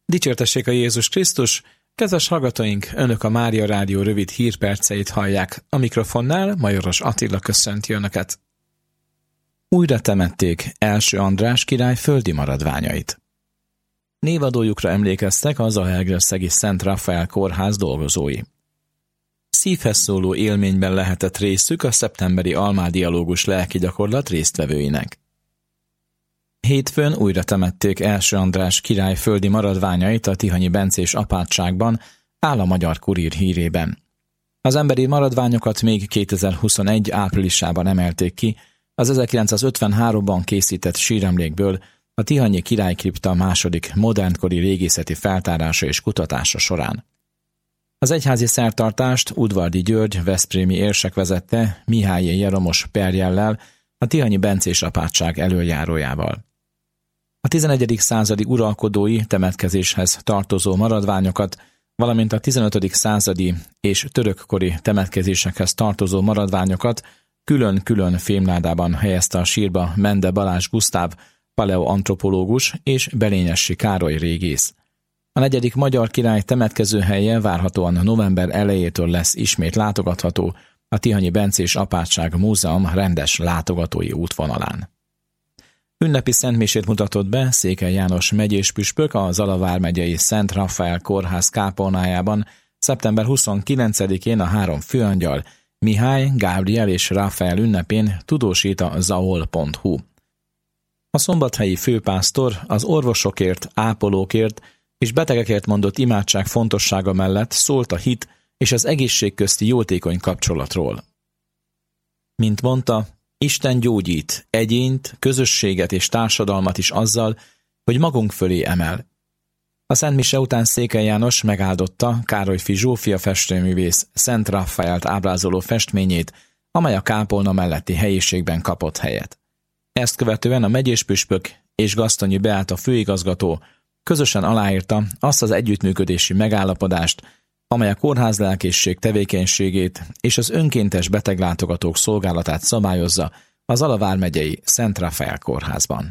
Dicsértessék a Jézus Krisztus! Kedves hallgatóink, Önök a Mária Rádió rövid hírperceit hallják. A mikrofonnál Majoros Attila köszönti Önöket. Újra temették első András király földi maradványait. Névadójukra emlékeztek az zalaegerszegi Szent Rafael kórház dolgozói. Szívhez szóló élményben lehetett részük a szeptemberi almádialógus lelki gyakorlat résztvevőinek. Hétfőn újra temették első András király földi maradványait a tihanyi bencés apátságban, áll a Magyar Kurír hírében. Az emberi maradványokat még 2021 áprilisában emelték ki, az 1953-ban készített síremlékből, a tihanyi királykripta második modernkori régészeti feltárása és kutatása során. Az egyházi szertartást Udvardi György veszprémi érsek vezette Mihály Jeromos perjellel, a tihanyi bencés apátság elöljárójával. A 11. századi uralkodói temetkezéshez tartozó maradványokat, valamint a 15. századi és törökkori temetkezésekhez tartozó maradványokat külön-külön fémládában helyezte a sírba Mende Balázs Gusztáv, paleoantropológus és Belényessy Károly régész. A 4. magyar király temetkezőhelye várhatóan november elejétől lesz ismét látogatható a tihanyi bencés apátság múzeum rendes látogatói útvonalán. Ünnepi szentmisét mutatott be Székely János megyés püspök a Zala vármegyei Szent Rafael kórház kápolnájában szeptember 29-én a 3 főangyal, Mihály, Gábriel és Rafael ünnepén, tudósít a zaol.hu. A szombathelyi főpásztor az orvosokért, ápolókért és betegekért mondott imádság fontossága mellett szólt a hit és az egészség közti jótékony kapcsolatról. Mint mondta, Isten gyógyít egyént, közösséget és társadalmat is azzal, hogy magunk fölé emel. A szentmise után Székely János megáldotta Károlyfi Zsófia festőművész Szent Rafaelt ábrázoló festményét, amely a kápolna melletti helyiségben kapott helyet. Ezt követően a megyéspüspök és Gasztonyi Beáta főigazgató közösen aláírta azt az együttműködési megállapodást, amely a kórházlelkészség tevékenységét és az önkéntes beteglátogatók szolgálatát szabályozza az Zala vármegyei Szent Rafael kórházban.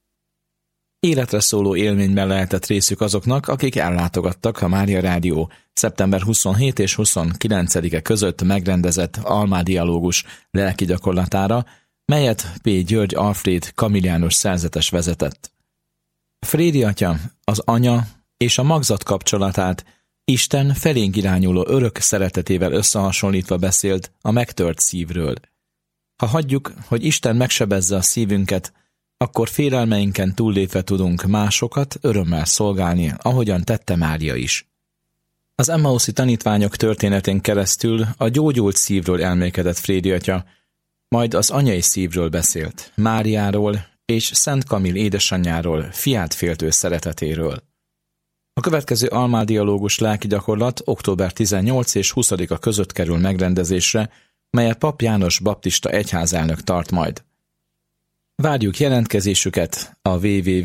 Életre szóló élményben lehetett részük azoknak, akik ellátogattak a Mária Rádió szeptember 27 és 29-e között megrendezett almádialógus lelki gyakorlatára, melyet P. György Alfréd kamilliánus szerzetes vezetett. Frédi atya, az anya és a magzat kapcsolatát Isten felénk irányuló örök szeretetével összehasonlítva beszélt a megtört szívről. Ha hagyjuk, hogy Isten megsebezze a szívünket, akkor félelmeinken túllépve tudunk másokat örömmel szolgálni, ahogyan tette Mária is. Az emmauszi tanítványok történetén keresztül a gyógyult szívről elmélkedett Frédi atya, majd az anyai szívről beszélt, Máriáról és Szent Kamil édesanyjáról, fiát féltő szeretetéről. A következő almádialógus lelki gyakorlat október 18 és 20-a között kerül megrendezésre, melyet Pap János baptista egyházelnök tart majd. Várjuk jelentkezésüket a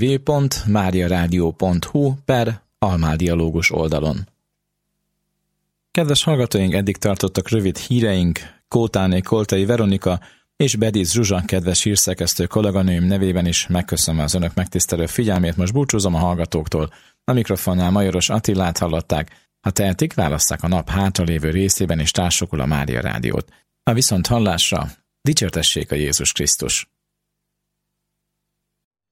www.mariaradio.hu/almádialógus oldalon. Kedves hallgatóink, eddig tartottak rövid híreink. Kótáné Koltai Veronika és Bediz Zsuzsa kedves hírszerkesztő kolléganőim nevében is megköszönöm az önök megtisztelő figyelmét. Most búcsúzom a hallgatóktól. A mikrofonnál Majoros Attilát hallották. Ha tehetik, válasszák a nap hátralévő részében és társukul a Mária Rádiót. A viszont hallásra dicsértessék a Jézus Krisztus!